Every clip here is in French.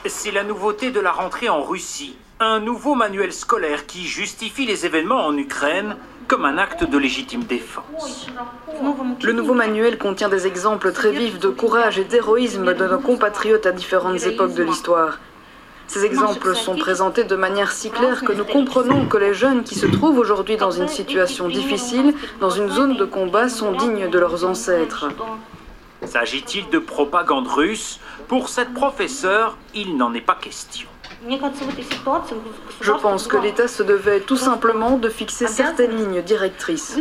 C'est la nouveauté de la rentrée en Russie. Un nouveau manuel scolaire qui justifie les événements en Ukraine comme un acte de légitime défense. Le nouveau manuel contient des exemples très vifs de courage et d'héroïsme de nos compatriotes à différentes époques de l'histoire. Ces exemples sont présentés de manière si claire que nous comprenons que les jeunes qui se trouvent aujourd'hui dans une situation difficile, dans une zone de combat, sont dignes de leurs ancêtres. S'agit-il de propagande russe? Pour cette professeure, il n'en est pas question. Je pense que l'État se devait tout simplement de fixer certaines lignes directrices.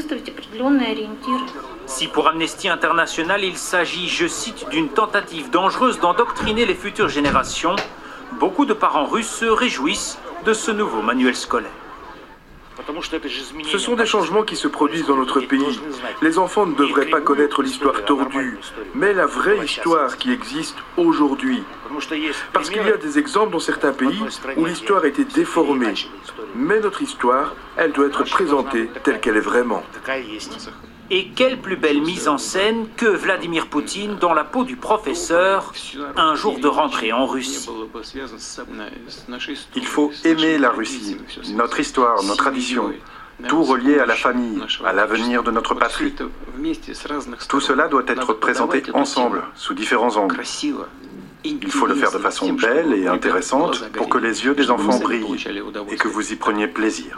Si pour Amnesty International, il s'agit, je cite, d'une tentative dangereuse d'endoctriner les futures générations, beaucoup de parents russes se réjouissent de ce nouveau manuel scolaire. Ce sont des changements qui se produisent dans notre pays. Les enfants ne devraient pas connaître l'histoire tordue, mais la vraie histoire qui existe aujourd'hui. Parce qu'il y a des exemples dans certains pays où l'histoire a été déformée. Mais notre histoire, elle doit être présentée telle qu'elle est vraiment. Et quelle plus belle mise en scène que Vladimir Poutine dans la peau du professeur, un jour de rentrée en Russie. Il faut aimer la Russie, notre histoire, nos traditions, tout relié à la famille, à l'avenir de notre patrie. Tout cela doit être présenté ensemble, sous différents angles. Il faut le faire de façon belle et intéressante pour que les yeux des enfants brillent et que vous y preniez plaisir.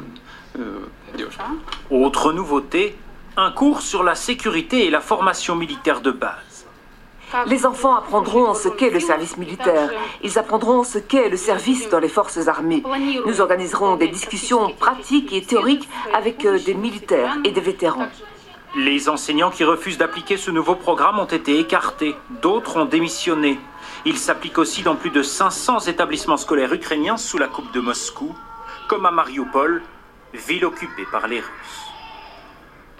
Autre nouveauté, un cours sur la sécurité et la formation militaire de base. Les enfants apprendront ce qu'est le service militaire. Ils apprendront ce qu'est le service dans les forces armées. Nous organiserons des discussions pratiques et théoriques avec des militaires et des vétérans. Les enseignants qui refusent d'appliquer ce nouveau programme ont été écartés. D'autres ont démissionné. Il s'applique aussi dans plus de 500 établissements scolaires ukrainiens sous la coupe de Moscou, comme à Mariupol, ville occupée par les Russes.